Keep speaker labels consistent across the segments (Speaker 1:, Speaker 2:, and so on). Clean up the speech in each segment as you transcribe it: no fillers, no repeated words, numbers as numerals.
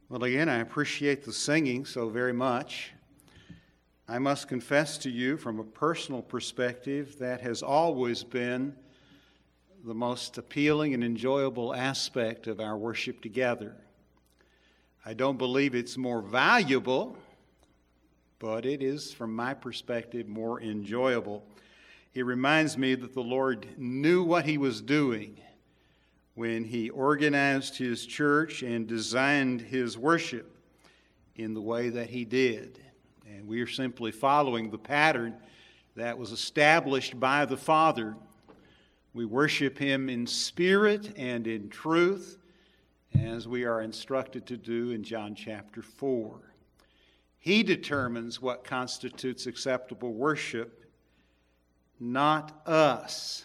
Speaker 1: Well, again, I appreciate the singing so very much. I must confess to you from a personal perspective that has always been the most appealing and enjoyable aspect of our worship together. I don't believe it's more valuable, but it is, from my perspective, more enjoyable. It reminds me that the Lord knew what He was doing when He organized His church and designed His worship in the way that He did. And we are simply following the pattern that was established by the Father. We worship Him in spirit and in truth, as we are instructed to do in John chapter 4. He determines what constitutes acceptable worship, not us.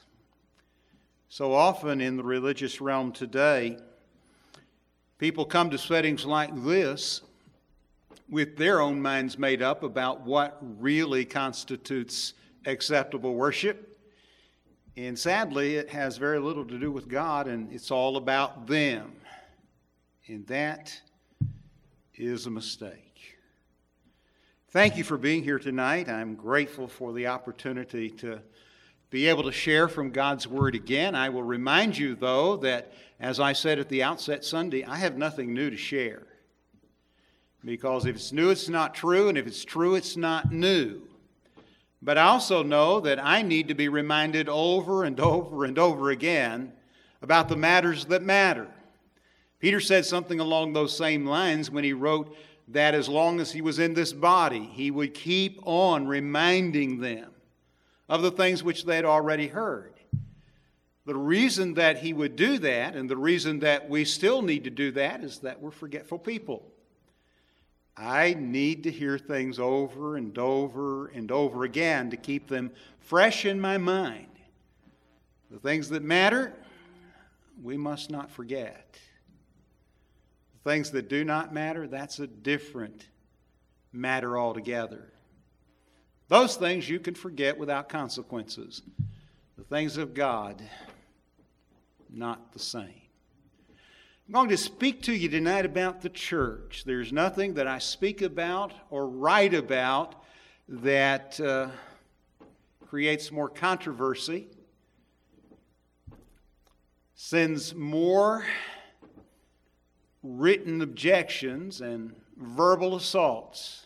Speaker 1: So often in the religious realm today, people come to settings like this with their own minds made up about what really constitutes acceptable worship. And sadly, it has very little to do with God, and it's all about them. And that is a mistake. Thank you for being here tonight. I'm grateful for the opportunity to be able to share from God's Word again. I will remind you, though, that as I said at the outset Sunday, I have nothing new to share. Because if it's new, it's not true, and if it's true, it's not new. But I also know that I need to be reminded over and over and over again about the matters that matter. Peter said something along those same lines when he wrote that as long as he was in this body, he would keep on reminding them of the things which they had already heard. The reason that he would do that, and the reason that we still need to do that, is that we're forgetful people. I need to hear things over and over and over again to keep them fresh in my mind. The things that matter, we must not forget. The things that do not matter, that's a different matter altogether. Those things you can forget without consequences. The things of God, not the same. I'm going to speak to you tonight about the church. There's nothing that I speak about or write about that creates more controversy, sends more written objections and verbal assaults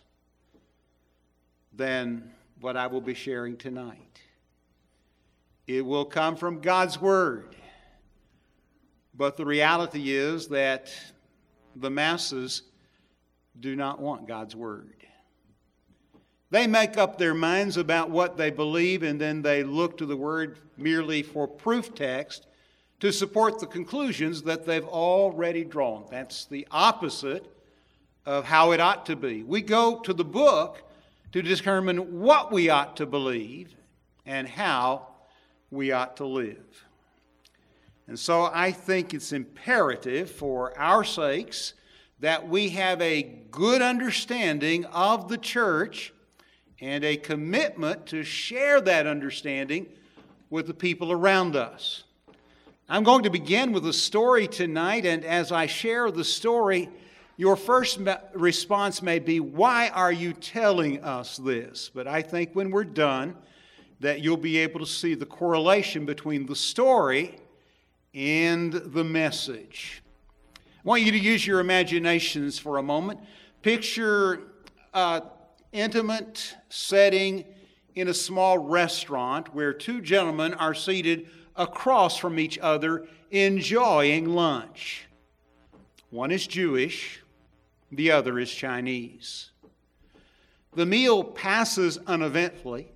Speaker 1: than what I will be sharing tonight. It will come from God's Word. But the reality is that the masses do not want God's Word. They make up their minds about what they believe, and then they look to the Word merely for proof text to support the conclusions that they've already drawn. That's the opposite of how it ought to be. We go to the book to determine what we ought to believe and how we ought to live. And so I think it's imperative for our sakes that we have a good understanding of the church and a commitment to share that understanding with the people around us. I'm going to begin with a story tonight, and as I share the story, your first response may be, why are you telling us this? But I think when we're done, that you'll be able to see the correlation between the story and the message. I want you to use your imaginations for a moment. Picture an intimate setting in a small restaurant where two gentlemen are seated across from each other enjoying lunch. One is Jewish, the other is Chinese. The meal passes uneventfully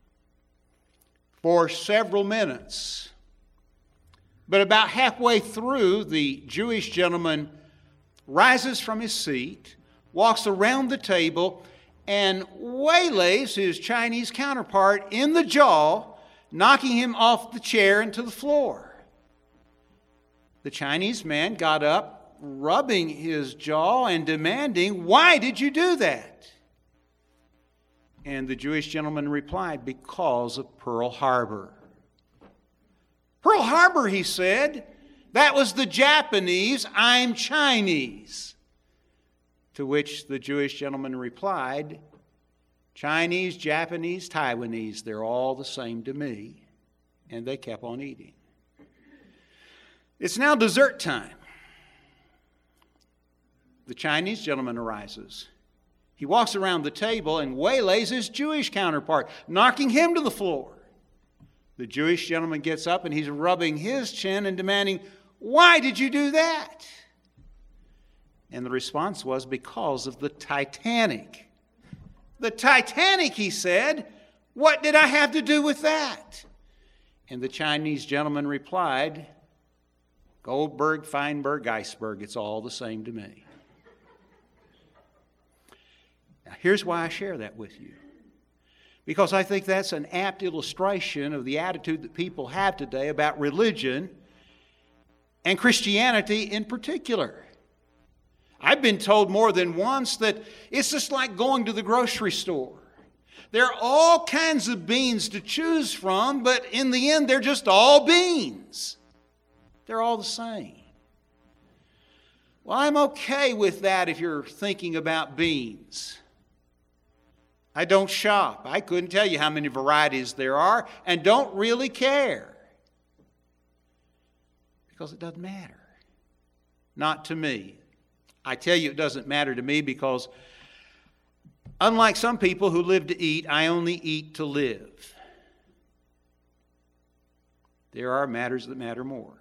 Speaker 1: for several minutes. But about halfway through, the Jewish gentleman rises from his seat, walks around the table, and waylays his Chinese counterpart in the jaw, knocking him off the chair and to the floor. The Chinese man got up, rubbing his jaw and demanding, "Why did you do that?" And the Jewish gentleman replied, "Because of Pearl Harbor." "Pearl Harbor," he said. "That was the Japanese. I'm Chinese." To which the Jewish gentleman replied, Chinese, Japanese, Taiwanese, they're all the same to me. And they kept on eating. It's now dessert time. The Chinese gentleman arises. He walks around the table and waylays his Jewish counterpart, knocking him to the floor. The Jewish gentleman gets up and he's rubbing his chin and demanding, "Why did you do that?" And the response was, "Because of the Titanic." "The Titanic," he said. "What did I have to do with that?" And the Chinese gentleman replied, "Goldberg, Feinberg, iceberg, it's all the same to me." Now, here's why I share that with you. Because I think that's an apt illustration of the attitude that people have today about religion and Christianity in particular. I've been told more than once that it's just like going to the grocery store. There are all kinds of beans to choose from, but in the end, they're just all beans. They're all the same. Well, I'm okay with that if you're thinking about beans. I don't shop. I couldn't tell you how many varieties there are and don't really care. Because it doesn't matter. Not to me. I tell you it doesn't matter to me because unlike some people who live to eat, I only eat to live. There are matters that matter more.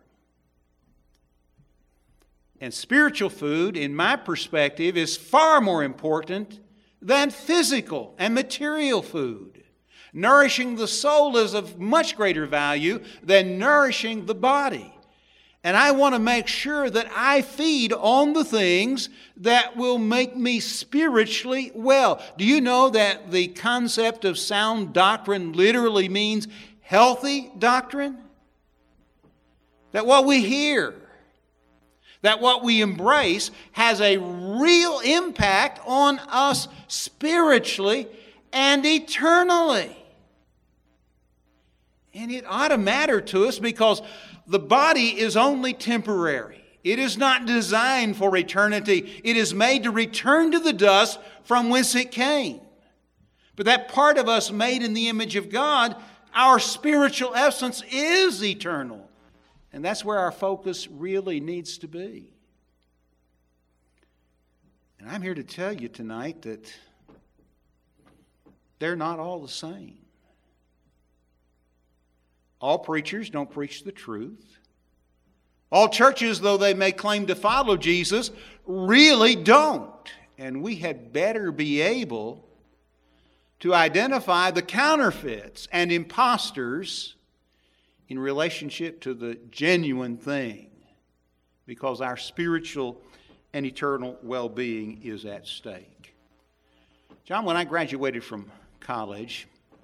Speaker 1: And spiritual food, in my perspective, is far more important than physical and material food. Nourishing the soul is of much greater value than nourishing the body. And I want to make sure that I feed on the things that will make me spiritually well. Do you know that the concept of sound doctrine literally means healthy doctrine? That what we hear, that what we embrace has a real impact on us spiritually and eternally. And it ought to matter to us because the body is only temporary. It is not designed for eternity. It is made to return to the dust from whence it came. But that part of us made in the image of God, our spiritual essence is eternal. And that's where our focus really needs to be. And I'm here to tell you tonight that they're not all the same. All preachers don't preach the truth. All churches, though they may claim to follow Jesus, really don't. And we had better be able to identify the counterfeits and imposters in relationship to the genuine thing, because our spiritual and eternal well-being is at stake. John, when I graduated from college,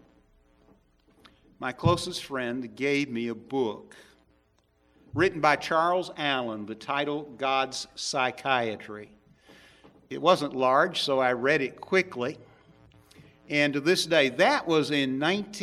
Speaker 1: my closest friend gave me a book written by Charles Allen, the title God's Psychiatry. It wasn't large, so I read it quickly. And to this day, that was in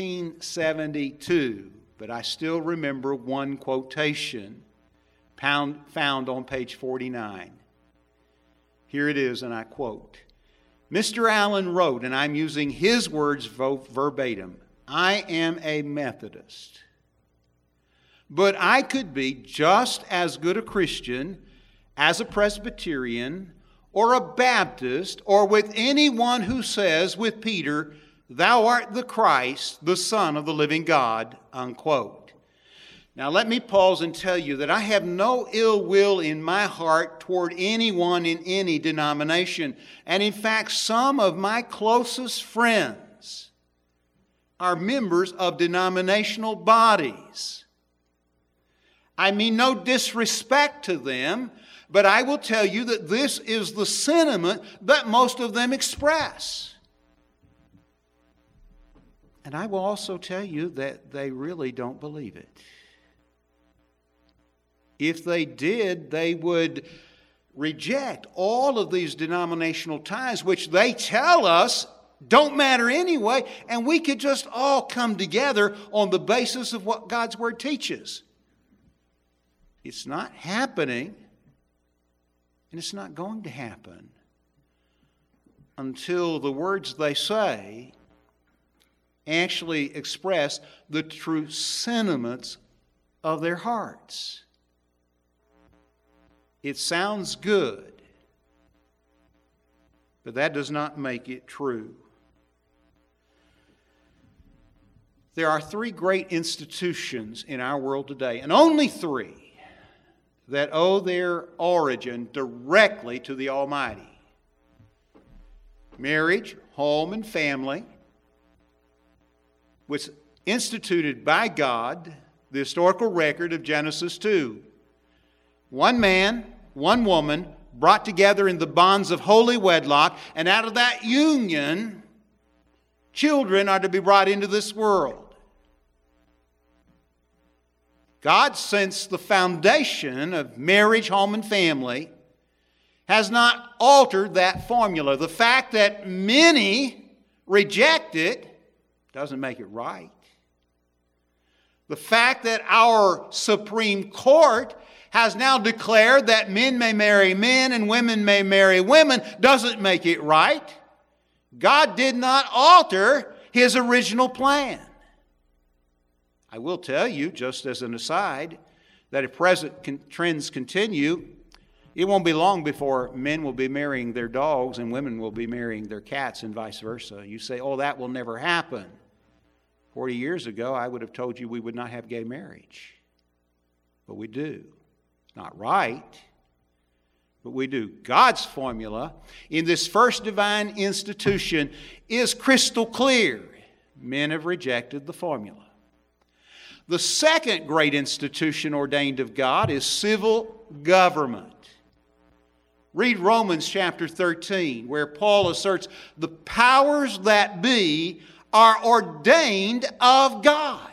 Speaker 1: 1972, but I still remember one quotation found on page 49. Here it is, and I quote, Mr. Allen wrote, and I'm using his words verbatim, I am a Methodist, but I could be just as good a Christian as a Presbyterian or a Baptist or with anyone who says with Peter, Thou art the Christ, the Son of the living God, unquote. Now let me pause and tell you that I have no ill will in my heart toward anyone in any denomination. And in fact, some of my closest friends are members of denominational bodies. I mean no disrespect to them, but I will tell you that this is the sentiment that most of them express. And I will also tell you that they really don't believe it. If they did, they would reject all of these denominational ties, which they tell us don't matter anyway, and we could just all come together on the basis of what God's Word teaches. It's not happening, and it's not going to happen. until the words they say actually express the true sentiments of their hearts. It sounds good, but that does not make it true. There are three great institutions in our world today, and only three, that owe their origin directly to the Almighty: marriage, home, and family, which instituted by God, the historical record of Genesis 2. One man, one woman, brought together in the bonds of holy wedlock, and out of that union, children are to be brought into this world. God, since the foundation of marriage, home, and family, has not altered that formula. The fact that many reject it doesn't make it right. The fact that our Supreme Court has now declared that men may marry men and women may marry women doesn't make it right. God did not alter His original plan. I will tell you, just as an aside, that if present trends continue, it won't be long before men will be marrying their dogs and women will be marrying their cats and vice versa. You say, oh, that will never happen. 40 years ago, I would have told you we would not have gay marriage. But we do. It's not right, but we do. God's formula in this first divine institution is crystal clear. Men have rejected the formula. The second great institution ordained of God is civil government. Read Romans chapter 13, where Paul asserts the powers that be are ordained of God.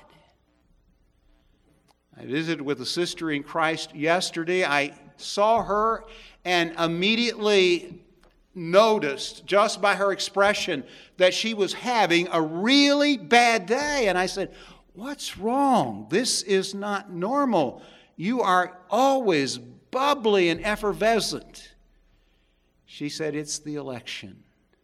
Speaker 1: I visited with a sister in Christ yesterday. I saw her and immediately noticed, just by her expression, that she was having a really bad day. And I said, what's wrong? This is not normal. You are always bubbly and effervescent. She said, it's the election.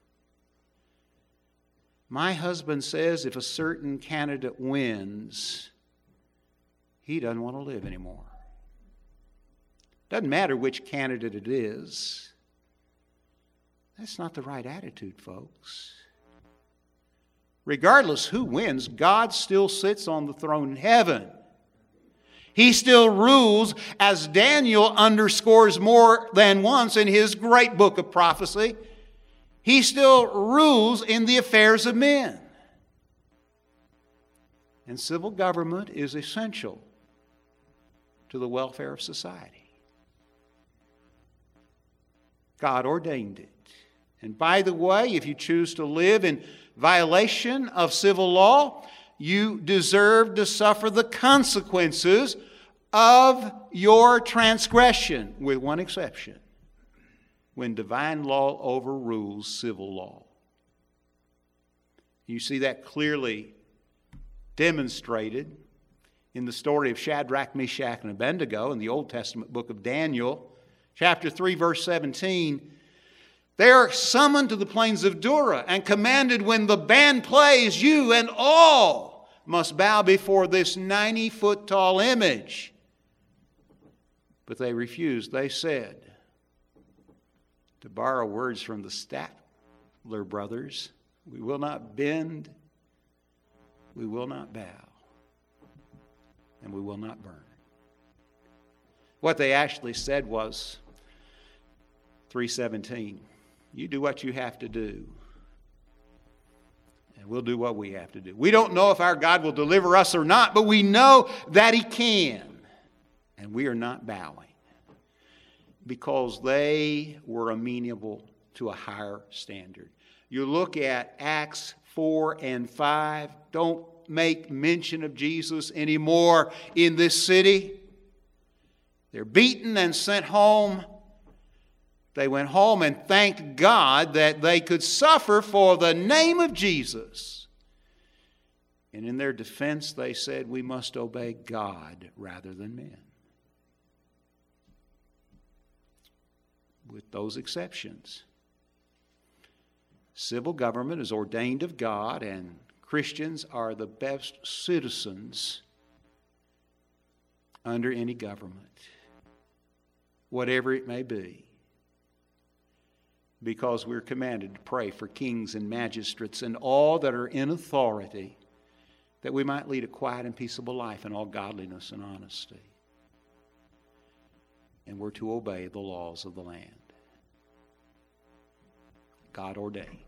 Speaker 1: My husband says if a certain candidate wins, he doesn't want to live anymore. Doesn't matter which candidate it is. That's not the right attitude, folks. Regardless who wins, God still sits on the throne in heaven. He still rules, as Daniel underscores more than once in his great book of prophecy. He still rules in the affairs of men. And civil government is essential to the welfare of society. God ordained it. And by the way, if you choose to live in violation of civil law, you deserve to suffer the consequences of your transgression, with one exception: when divine law overrules civil law. You see that clearly demonstrated in the story of Shadrach, Meshach, and Abednego in the Old Testament book of Daniel, chapter 3, verse 17. They are summoned to the plains of Dura and commanded, when the band plays, you and all must bow before this 90-foot tall image. But they refused. They said, to borrow words from the Statler brothers, we will not bend, we will not bow, and we will not burn. What they actually said was, 3:17, you do what you have to do, and we'll do what we have to do. We don't know if our God will deliver us or not, but we know that He can, and we are not bowing, because they were amenable to a higher standard. You look at Acts 4 and 5, don't make mention of Jesus anymore in this city. They're beaten and sent home. They went home and thanked God that they could suffer for the name of Jesus. And in their defense, they said, we must obey God rather than men. With those exceptions. Civil government is ordained of God, and Christians are the best citizens under any government, whatever it may be, because we're commanded to pray for kings and magistrates and all that are in authority, that we might lead a quiet and peaceable life in all godliness and honesty. And we're to obey the laws of the land. God ordained.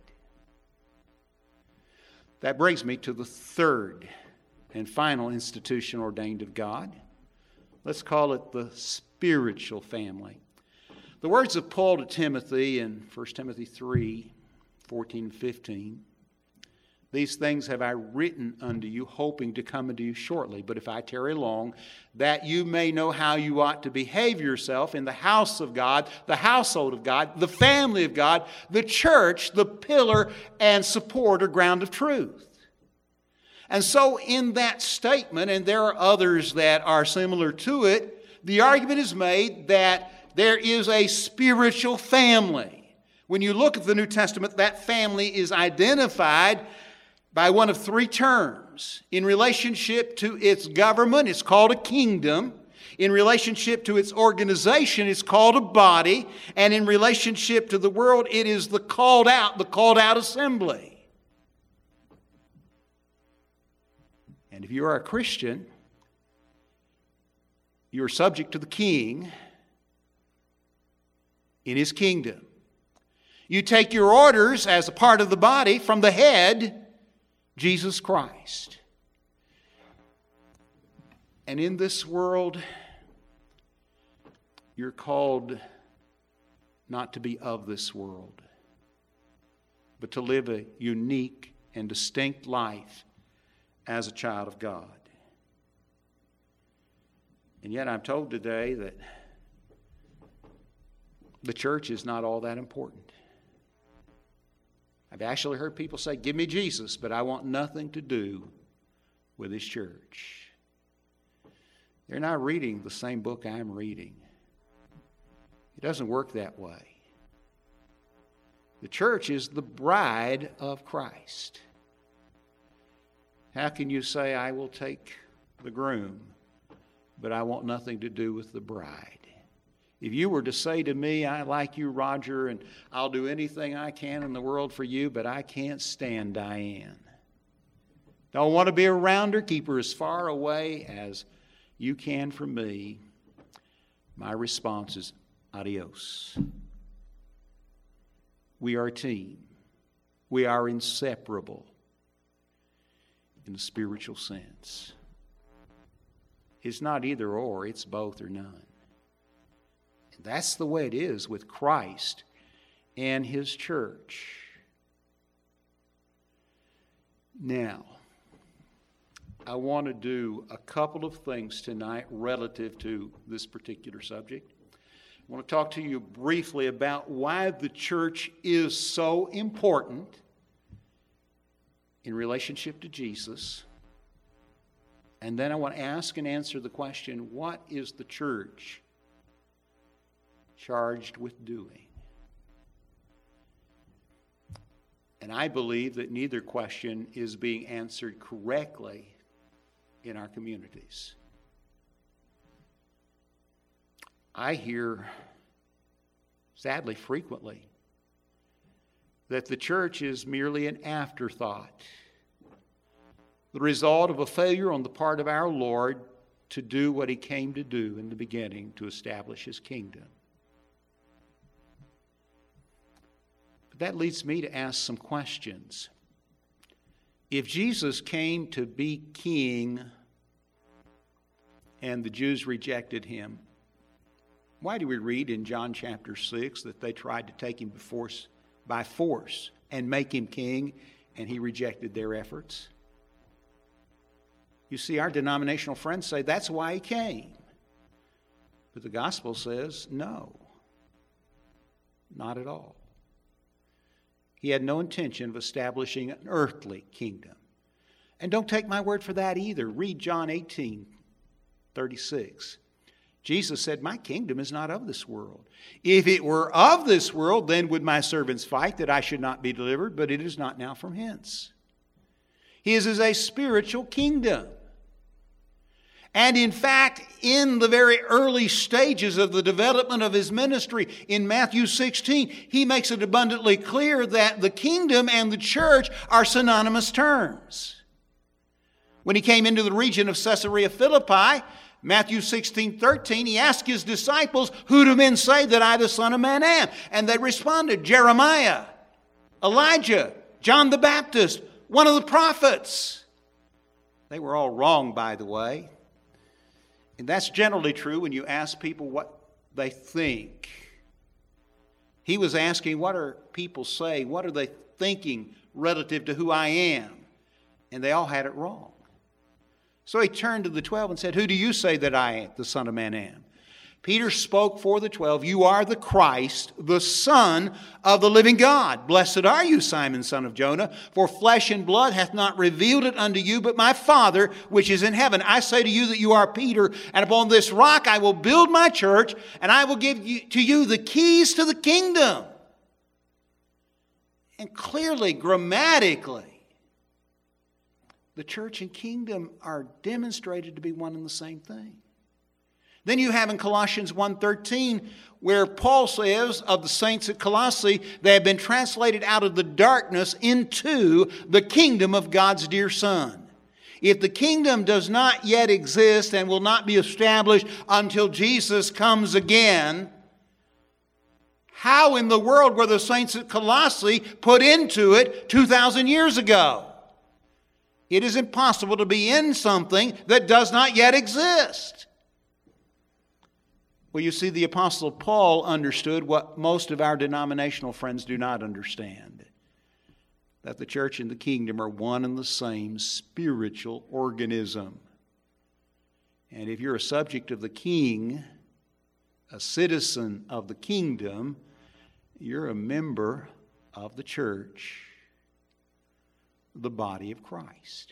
Speaker 1: That brings me to the third and final institution ordained of God. Let's call it the spiritual family. The words of Paul to Timothy in 1 Timothy 3, 14 and 15. These things have I written unto you, hoping to come unto you shortly. But if I tarry long, that you may know how you ought to behave yourself in the house of God, the household of God, the family of God, the church, the pillar and support or ground of truth. And so in that statement, and there are others that are similar to it, the argument is made that there is a spiritual family. When you look at the New Testament, that family is identified by one of three terms. In relationship to its government, it's called a kingdom. In relationship to its organization, it's called a body. And in relationship to the world, it is the called out assembly. And if you are a Christian, you are subject to the King in His kingdom. You take your orders as a part of the body from the head, Jesus Christ. And in this world, you're called not to be of this world, but to live a unique and distinct life as a child of God. And yet I'm told today that the church is not all that important. I've actually heard people say, give me Jesus, but I want nothing to do with His church. They're not reading the same book I'm reading. It doesn't work that way. The church is the bride of Christ. How can you say, I will take the groom, but I want nothing to do with the bride? If you were to say to me, I like you, Roger, and I'll do anything I can in the world for you, but I can't stand Diane. Don't want to be around her, keep her as far away as you can from me. My response is, adios. We are a team. We are inseparable in the spiritual sense. It's not either or, it's both or none. That's the way it is with Christ and His church. Now, I want to do a couple of things tonight relative to this particular subject. I want to talk to you briefly about why the church is so important in relationship to Jesus. And then I want to ask and answer the question, what is the church charged with doing? And I believe that neither question is being answered correctly in our communities. I hear, sadly, frequently, that the church is merely an afterthought, the result of a failure on the part of our Lord to do what He came to do in the beginning, to establish His kingdom. But that leads me to ask some questions. If Jesus came to be king and the Jews rejected Him, why do we read in John chapter 6 that they tried to take Him by force and make Him king, and He rejected their efforts? You see, our denominational friends say that's why He came. But the gospel says, no, not at all. He had no intention of establishing an earthly kingdom. And don't take my word for that either. Read John 18:36. Jesus said, my kingdom is not of this world. If it were of this world, then would my servants fight that I should not be delivered, but it is not now from hence. His is a spiritual kingdom. And in fact, in the very early stages of the development of his ministry, in Matthew 16, he makes it abundantly clear that the kingdom and the church are synonymous terms. When he came into the region of Caesarea Philippi, Matthew 16:13, he asked his disciples, who do men say that I, the Son of Man, am? And they responded, Jeremiah, Elijah, John the Baptist, one of the prophets. They were all wrong, by the way. And that's generally true when you ask people what they think. He was asking, what are people saying? What are they thinking relative to who I am? And they all had it wrong. So he turned to the 12 and said, who do you say that I, the Son of Man, am? Peter spoke for the 12, you are the Christ, the Son of the living God. Blessed are you, Simon, son of Jonah, for flesh and blood hath not revealed it unto you, but my Father which is in heaven. I say to you that you are Peter, and upon this rock I will build my church, and I will give to you the keys to the kingdom. And clearly, grammatically, the church and kingdom are demonstrated to be one and the same thing. Then you have in Colossians 1:13 where Paul says of the saints at Colossae, they have been translated out of the darkness into the kingdom of God's dear Son. If the kingdom does not yet exist and will not be established until Jesus comes again, how in the world were the saints at Colossae put into it 2,000 years ago? It is impossible to be in something that does not yet exist. Well, you see, the Apostle Paul understood what most of our denominational friends do not understand. That the church and the kingdom are one and the same spiritual organism. And if you're a subject of the king, a citizen of the kingdom, you're a member of the church, the body of Christ.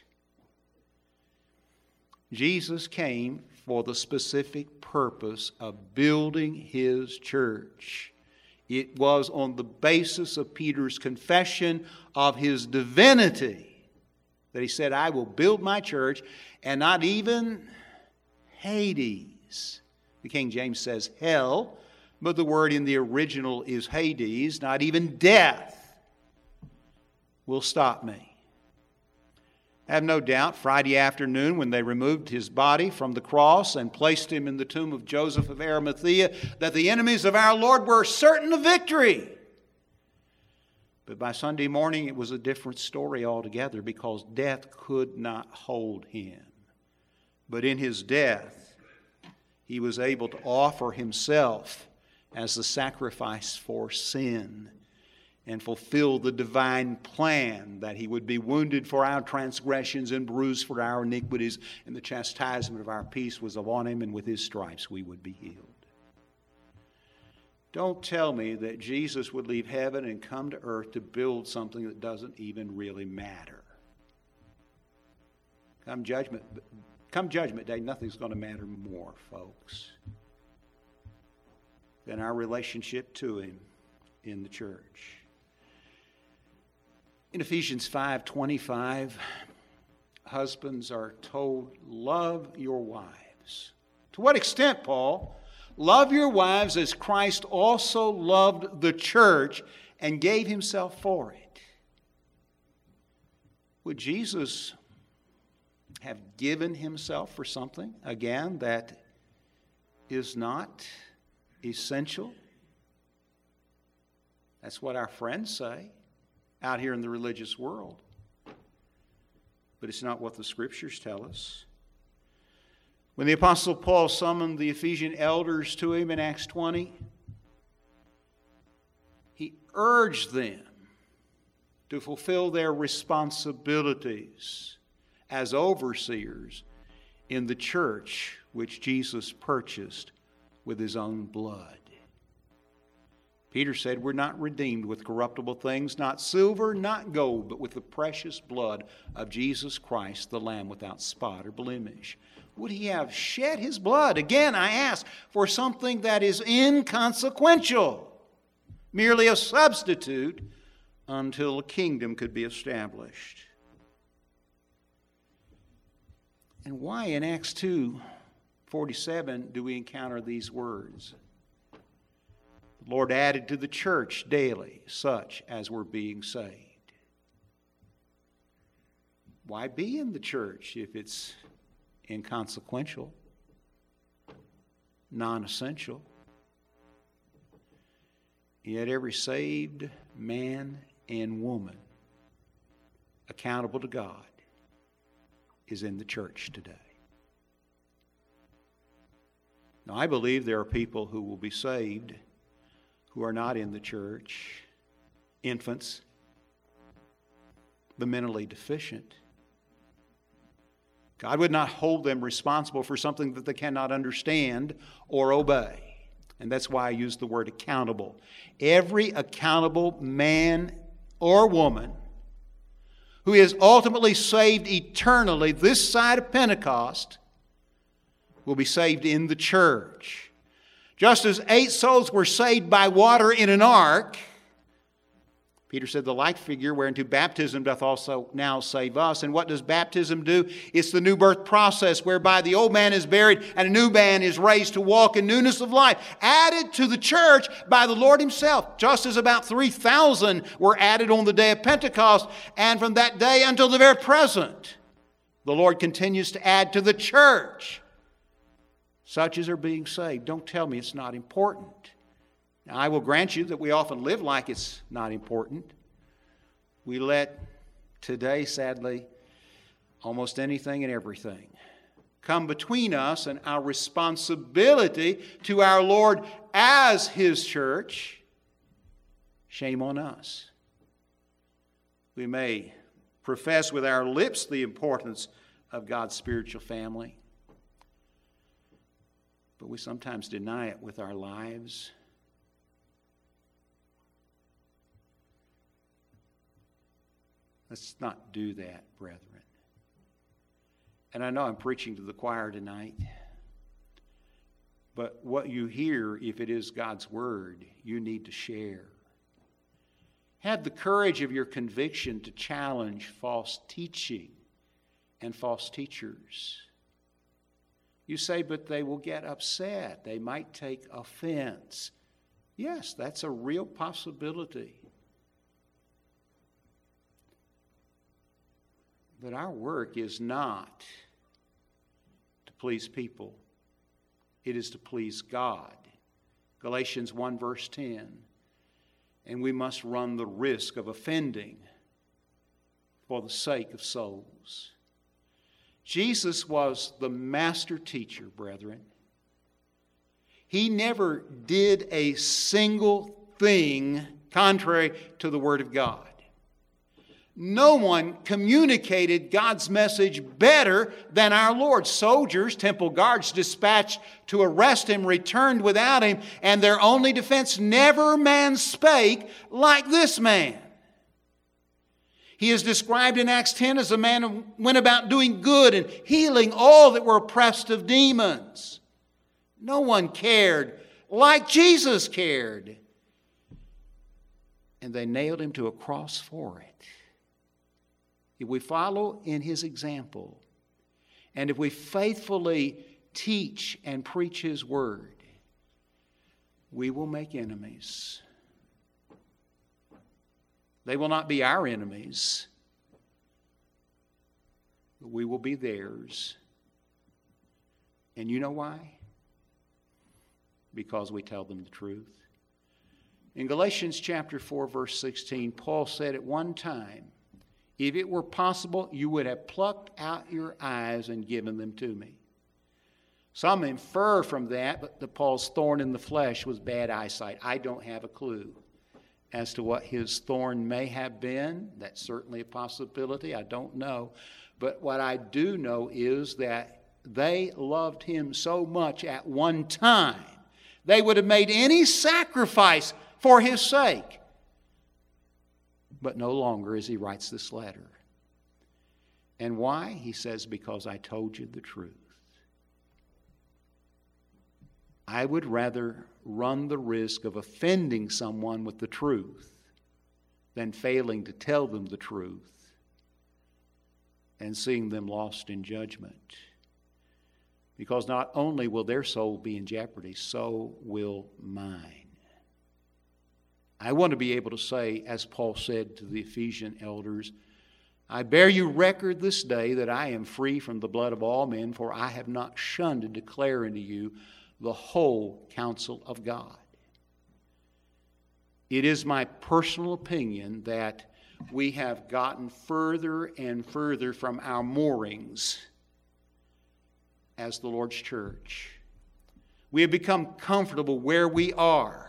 Speaker 1: Jesus came for the specific purpose of building his church. It was on the basis of Peter's confession of his divinity that he said, I will build my church, and not even Hades. The King James says hell, but the word in the original is Hades. Not even death will stop me. I have no doubt Friday afternoon when they removed his body from the cross and placed him in the tomb of Joseph of Arimathea, that the enemies of our Lord were certain of victory. But by Sunday morning it was a different story altogether, because death could not hold him. But in his death he was able to offer himself as the sacrifice for sin, and fulfill the divine plan that he would be wounded for our transgressions and bruised for our iniquities, and the chastisement of our peace was upon him, and with his stripes we would be healed. Don't tell me that Jesus would leave heaven and come to earth to build something that doesn't even really matter. Come judgment day, nothing's going to matter more, folks, than our relationship to him in the church. In Ephesians 5:25, husbands are told, love your wives. To what extent, Paul? Love your wives as Christ also loved the church and gave himself for it. Would Jesus have given himself for something, again, that is not essential? That's what our friends say out here in the religious world. But it's not what the Scriptures tell us. When the Apostle Paul summoned the Ephesian elders to him in Acts 20, he urged them to fulfill their responsibilities as overseers in the church which Jesus purchased with his own blood. Peter said, we're not redeemed with corruptible things, not silver, not gold, but with the precious blood of Jesus Christ, the Lamb without spot or blemish. Would he have shed his blood? Again, I ask, for something that is inconsequential, merely a substitute until a kingdom could be established. And why in Acts 2:47 do we encounter these words? The Lord added to the church daily such as were being saved. Why be in the church if it's inconsequential, non-essential? Yet every saved man and woman accountable to God is in the church today. Now, I believe there are people who will be saved who are not in the church, infants, the mentally deficient. God would not hold them responsible for something that they cannot understand or obey. And that's why I use the word accountable. Every accountable man or woman who is ultimately saved eternally this side of Pentecost will be saved in the church. Just as 8 souls were saved by water in an ark, Peter said the like figure whereunto baptism doth also now save us. And what does baptism do? It's the new birth process whereby the old man is buried and a new man is raised to walk in newness of life, added to the church by the Lord himself, just as about 3,000 were added on the day of Pentecost. And from that day until the very present, the Lord continues to add to the church such as are being saved. Don't tell me it's not important. Now, I will grant you that we often live like it's not important. We let today, sadly, almost anything and everything come between us and our responsibility to our Lord as His church. Shame on us. We may profess with our lips the importance of God's spiritual family, but we sometimes deny it with our lives. Let's not do that, brethren. And I know I'm preaching to the choir tonight, but what you hear, if it is God's word, you need to share. Have the courage of your conviction to challenge false teaching and false teachers. You say, but they will get upset. They might take offense. Yes, that's a real possibility. But our work is not to please people. It is to please God. Galatians 1 verse 10. And we must run the risk of offending for the sake of souls. Jesus was the master teacher, brethren. He never did a single thing contrary to the Word of God. No one communicated God's message better than our Lord. Soldiers, temple guards dispatched to arrest him, returned without him, and their only defense, never man spake like this man. He is described in Acts 10 as a man who went about doing good and healing all that were oppressed of demons. No one cared like Jesus cared. And they nailed him to a cross for it. If we follow in his example, and if we faithfully teach and preach his word, we will make enemies. They will not be our enemies, but we will be theirs. And you know why? Because we tell them the truth. In Galatians chapter 4, verse 16, Paul said at one time, if it were possible, you would have plucked out your eyes and given them to me. Some infer from that that Paul's thorn in the flesh was bad eyesight. I don't have a clue as to what his thorn may have been. That's certainly a possibility. I don't know. But what I do know is that they loved him so much at one time, they would have made any sacrifice for his sake. But no longer as he writes this letter. And why? He says, because I told you the truth. I would rather run the risk of offending someone with the truth than failing to tell them the truth and seeing them lost in judgment. Because not only will their soul be in jeopardy, so will mine. I want to be able to say, as Paul said to the Ephesian elders, I bear you record this day that I am free from the blood of all men, for I have not shunned to declare unto you the whole counsel of God. It is my personal opinion that we have gotten further and further from our moorings as the Lord's church. We have become comfortable where we are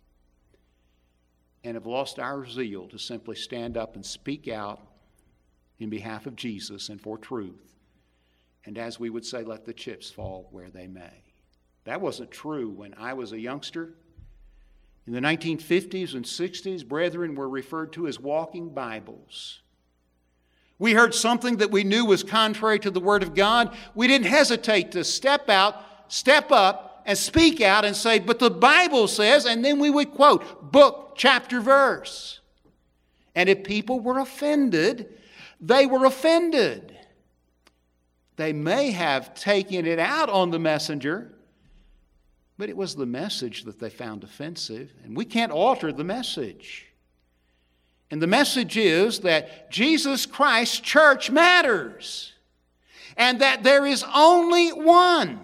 Speaker 1: and have lost our zeal to simply stand up and speak out in behalf of Jesus and for truth. And as we would say, let the chips fall where they may. That wasn't true when I was a youngster. In the 1950s and 60s, brethren were referred to as walking Bibles. We heard something that we knew was contrary to the Word of God. We didn't hesitate to step up, and speak out and say, but the Bible says, and then we would quote book, chapter, verse. And if people were offended, they were offended. They may have taken it out on the messenger, but it was the message that they found offensive, and we can't alter the message. And the message is that Jesus Christ's church matters, and that there is only one.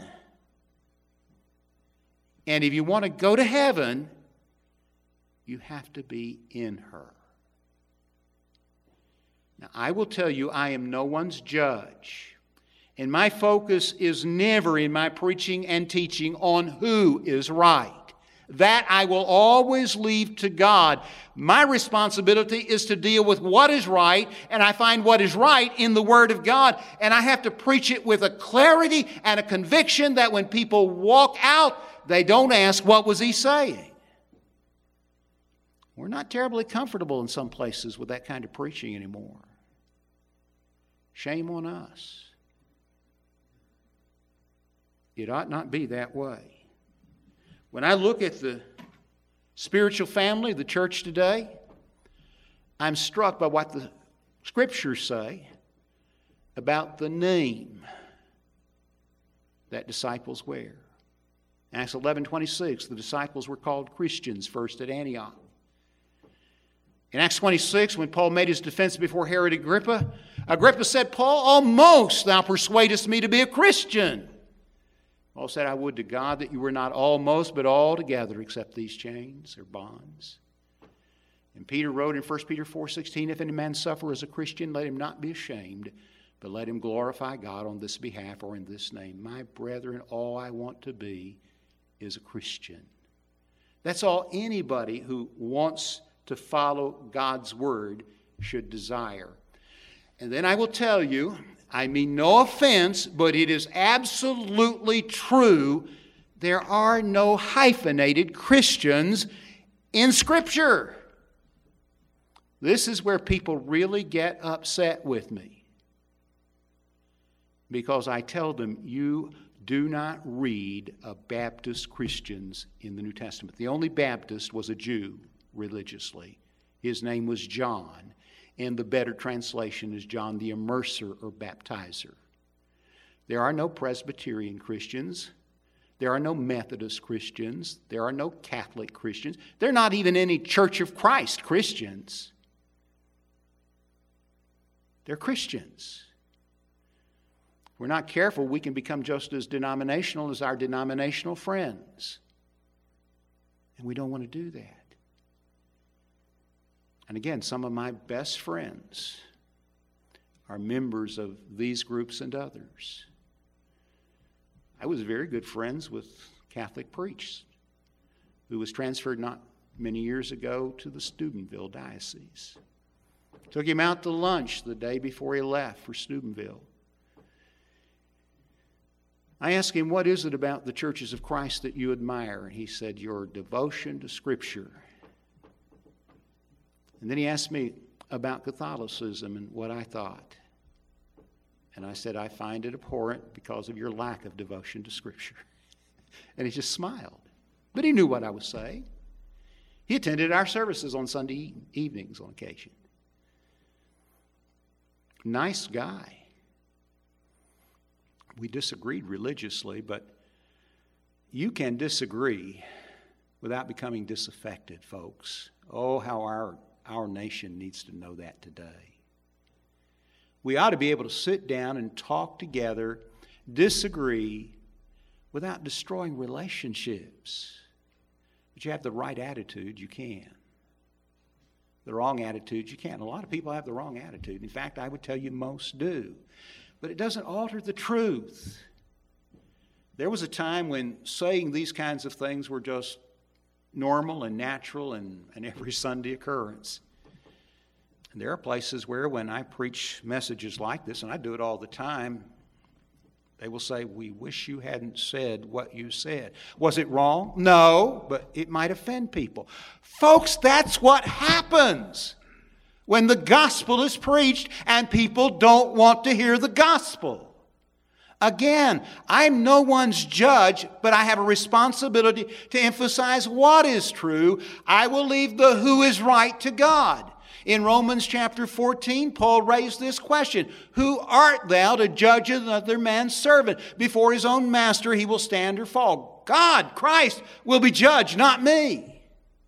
Speaker 1: And if you want to go to heaven, you have to be in her. Now, I will tell you, I am no one's judge. And my focus is never in my preaching and teaching on who is right. That I will always leave to God. My responsibility is to deal with what is right, and I find what is right in the Word of God. And I have to preach it with a clarity and a conviction that when people walk out, they don't ask, what was he saying? We're not terribly comfortable in some places with that kind of preaching anymore. Shame on us. It ought not be that way. When I look at the spiritual family, the church today, I'm struck by what the Scriptures say about the name that disciples wear. Acts 11:26, the disciples were called Christians first at Antioch. In Acts 26, when Paul made his defense before Herod Agrippa, Agrippa said, Paul, almost thou persuadest me to be a Christian. Paul said, I would to God that you were not almost, but altogether except these chains or bonds. And Peter wrote in 1 Peter 4:16, if any man suffer as a Christian, let him not be ashamed, but let him glorify God on this behalf or in this name. My brethren, all I want to be is a Christian. That's all anybody who wants to follow God's word should desire. And then I will tell you, I mean no offense, but it is absolutely true, there are no hyphenated Christians in Scripture. This is where people really get upset with me. Because I tell them, you do not read of Baptist Christians in the New Testament. The only Baptist was a Jew religiously. His name was John. And the better translation is John the Immerser or Baptizer. There are no Presbyterian Christians. There are no Methodist Christians. There are no Catholic Christians. There are not even any Church of Christ Christians. They're Christians. If we're not careful, we can become just as denominational as our denominational friends. And we don't want to do that. And again, some of my best friends are members of these groups and others. I was very good friends with Catholic priest who was transferred not many years ago to the Steubenville diocese. Took him out to lunch the day before he left for Steubenville. I asked him, what is it about the churches of Christ that you admire? And he said, your devotion to Scripture And then he asked me about Catholicism and what I thought. And I said, I find it abhorrent because of your lack of devotion to Scripture. And he just smiled. But he knew what I was saying. He attended our services on Sunday evenings on occasion. Nice guy. We disagreed religiously, but you can disagree without becoming disaffected, folks. Oh, how our nation needs to know that today. We ought to be able to sit down and talk together, disagree, without destroying relationships. But you have the right attitude, you can. The wrong attitude, you can't. A lot of people have the wrong attitude. In fact, I would tell you most do. But it doesn't alter the truth. There was a time when saying these kinds of things were just normal and natural and an every Sunday occurrence. And there are places where when I preach messages like this, and I do it all the time, they will say, we wish you hadn't said what you said. Was it wrong? No, but it might offend people. Folks, that's what happens when the gospel is preached and people don't want to hear the gospel. Again, I'm no one's judge, but I have a responsibility to emphasize what is true. I will leave the who is right to God. In Romans chapter 14, Paul raised this question: who art thou to judge another man's servant? Before his own master he will stand or fall. God, Christ, will be judged, not me.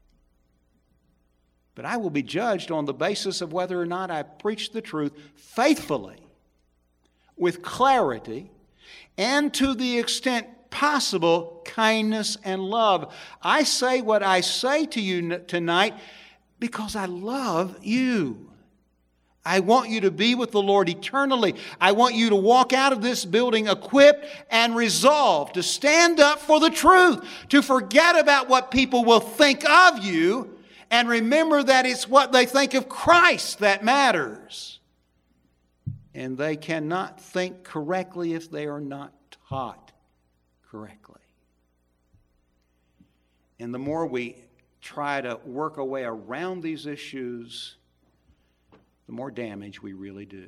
Speaker 1: But I will be judged on the basis of whether or not I preach the truth faithfully, with clarity, and to the extent possible, kindness and love. I say what I say to you tonight because I love you. I want you to be with the Lord eternally. I want you to walk out of this building equipped and resolved to stand up for the truth, to forget about what people will think of you, and remember that it's what they think of Christ that matters. And they cannot think correctly if they are not taught correctly. And the more we try to work our way around these issues, the more damage we really do.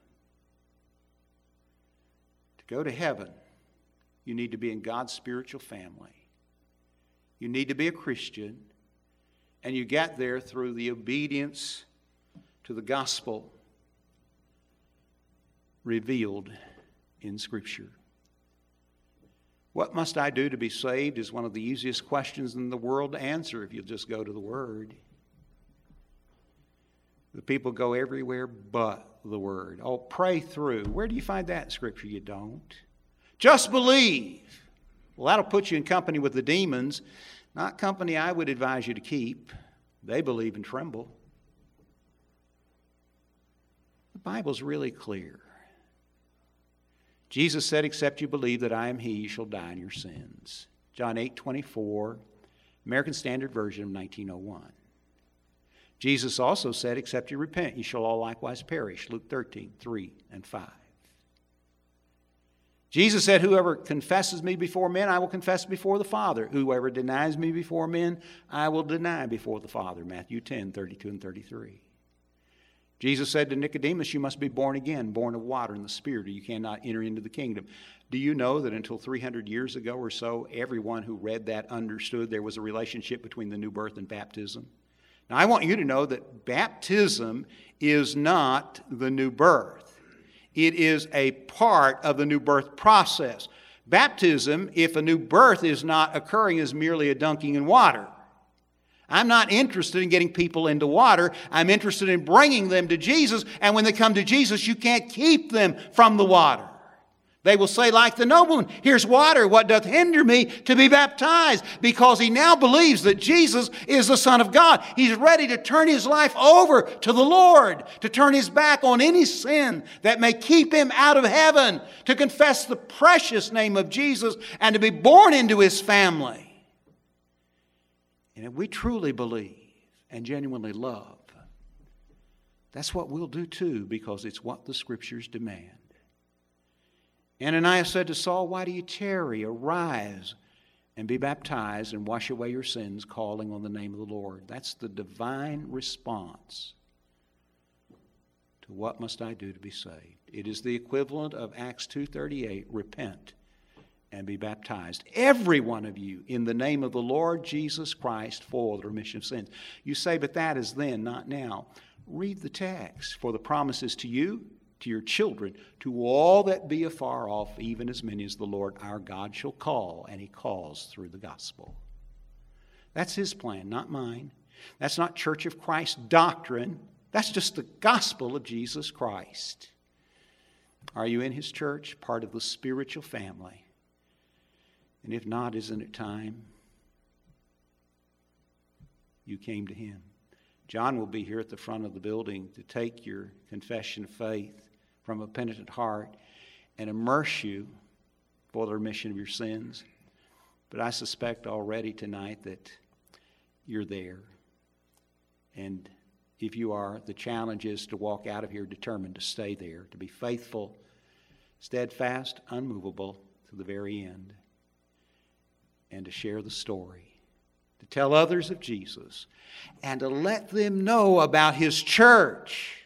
Speaker 1: To go to heaven, you need to be in God's spiritual family. You need to be a Christian, and you get there through the obedience to the gospel revealed in Scripture. What must I do to be saved is one of the easiest questions in the world to answer if you'll just go to the Word. The people go everywhere but the Word. Oh, pray through. Where do you find that in Scripture? You don't. Just believe. Well, that'll put you in company with the demons, not company I would advise you to keep. They believe and tremble. The Bible's really clear. Jesus said, except you believe that I am He, you shall die in your sins. John 8:24, American Standard Version of 1901. Jesus also said, except you repent, you shall all likewise perish. Luke 13:3 and 5. Jesus said, whoever confesses me before men, I will confess before the Father. Whoever denies me before men, I will deny before the Father. Matthew 10:32 and 33. Jesus said to Nicodemus, you must be born again, born of water and the Spirit, or you cannot enter into the kingdom. Do you know that until 300 years ago or so, everyone who read that understood there was a relationship between the new birth and baptism? Now, I want you to know that baptism is not the new birth. It is a part of the new birth process. Baptism, if a new birth is not occurring, is merely a dunking in water. I'm not interested in getting people into water. I'm interested in bringing them to Jesus. And when they come to Jesus, you can't keep them from the water. They will say like the nobleman, here's water, what doth hinder me to be baptized? Because he now believes that Jesus is the Son of God. He's ready to turn his life over to the Lord, to turn his back on any sin that may keep him out of heaven, to confess the precious name of Jesus, and to be born into his family. And if we truly believe and genuinely love, that's what we'll do too, because it's what the Scriptures demand. Ananias said to Saul, why do you tarry? Arise and be baptized and wash away your sins, calling on the name of the Lord. That's the divine response to what must I do to be saved. It is the equivalent of Acts 2:38, repent and be baptized, every one of you, in the name of the Lord Jesus Christ for the remission of sins. You say, but that is then, not now. Read the text. For the promises to you, to your children, to all that be afar off, even as many as the Lord our God shall call, and He calls through the gospel. That's His plan, not mine. That's not Church of Christ doctrine. That's just the gospel of Jesus Christ. Are you in His church, part of the spiritual family? And if not, isn't it time you came to Him? John will be here at the front of the building to take your confession of faith from a penitent heart and immerse you for the remission of your sins. But I suspect already tonight that you're there. And if you are, the challenge is to walk out of here determined to stay there, to be faithful, steadfast, unmovable to the very end, and to share the story, to tell others of Jesus, and to let them know about His church,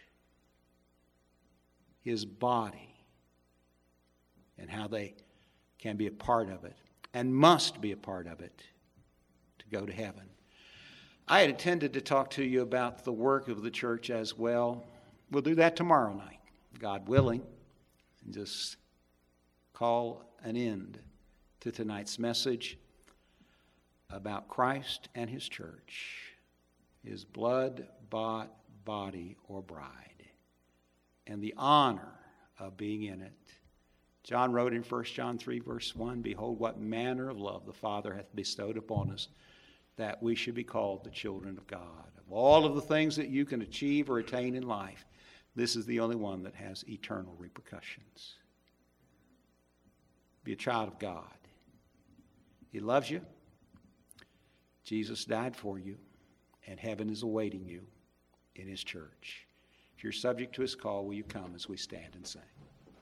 Speaker 1: His body, and how they can be a part of it and must be a part of it to go to heaven. I had intended to talk to you about the work of the church as well. We'll do that tomorrow night, God willing, and just call an end to tonight's message about Christ and His church, His blood-bought body or bride, and the honor of being in it. John wrote in 1 John 3, verse 1, behold, what manner of love the Father hath bestowed upon us, that we should be called the children of God. Of all of the things that you can achieve or attain in life, this is the only one that has eternal repercussions. Be a child of God. He loves you. Jesus died for you, and heaven is awaiting you in His church. If you're subject to His call, will you come as we stand and sing?